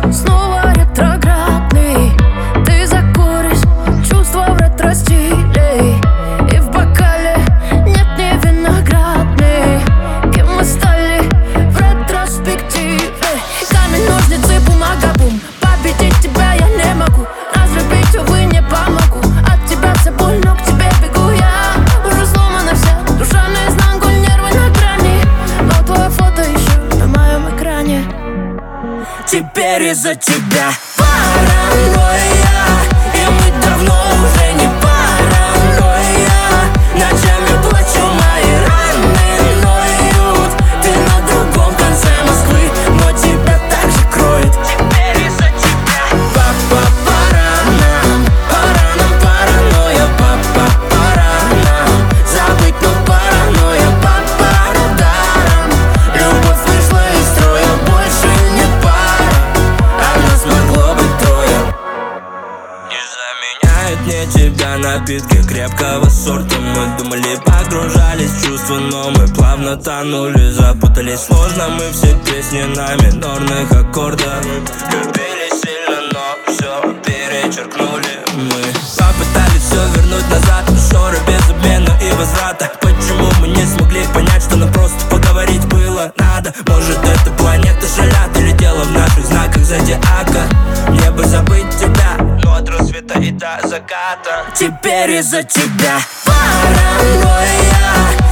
снова ретроградный. Ты закуришь, чувства в ретро-стиле, и в бокале нет, не виноградный. Кем мы стали в ретроспективе? Камень, ножницы, бумага, бум. Победить тебя я не могу, разлюбить, увы, не помогу. От тебя вся боль, но к тебе бегу я. Уже сломана вся душа наизнанку, нервы на грани, но твое фото еще на моем экране. Теперь из-за тебя паранойя, и мы давно уже не паранойя. Ночами плачу, мои раны ноют. Ты на другом конце Москвы, но тебя так же кроет. Теперь из-за тебя пара нам, паранойя, пора нам забыть, но паранойя, даром. Любовь вышла из строя, больше нет пары, а нас могло быть трое. Не заменяют мне тебя напитки крепкого сорта. Мы думали, погружались в чувства, но мы плавно тонули. Запутались сложно мы все песни на минорных аккордах. Любили сильно, но все перечеркнули мы. Попытались все вернуть назад, но ссоры без обмена и возврата. Почему мы не смогли понять, что нам просто поговорить было надо? Может, это планета шалят, или дело в наших знаках зодиака? Мне бы забыть тебя, но от рассвета и до заката. Теперь из-за тебя паранойя,